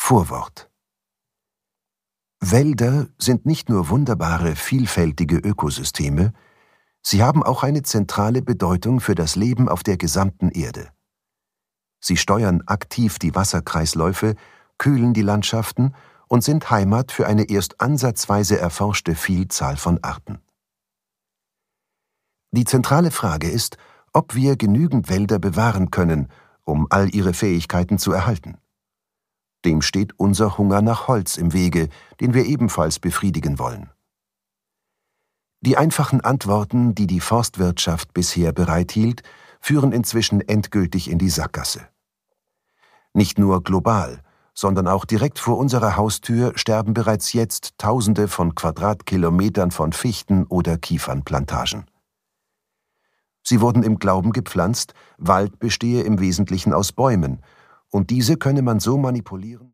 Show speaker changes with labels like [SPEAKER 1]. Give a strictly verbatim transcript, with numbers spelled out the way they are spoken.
[SPEAKER 1] Vorwort. Wälder sind nicht nur wunderbare, vielfältige Ökosysteme, sie haben auch eine zentrale Bedeutung für das Leben auf der gesamten Erde. Sie steuern aktiv die Wasserkreisläufe, kühlen die Landschaften und sind Heimat für eine erst ansatzweise erforschte Vielzahl von Arten. Die zentrale Frage ist, ob wir genügend Wälder bewahren können, um all ihre Fähigkeiten zu erhalten. Dem steht unser Hunger nach Holz im Wege, den wir ebenfalls befriedigen wollen. Die einfachen Antworten, die die Forstwirtschaft bisher bereithielt, führen inzwischen endgültig in die Sackgasse. Nicht nur global, sondern auch direkt vor unserer Haustür sterben bereits jetzt Tausende von Quadratkilometern von Fichten- oder Kiefernplantagen. Sie wurden im Glauben gepflanzt, Wald bestehe im Wesentlichen aus Bäumen, und diese könne man so manipulieren,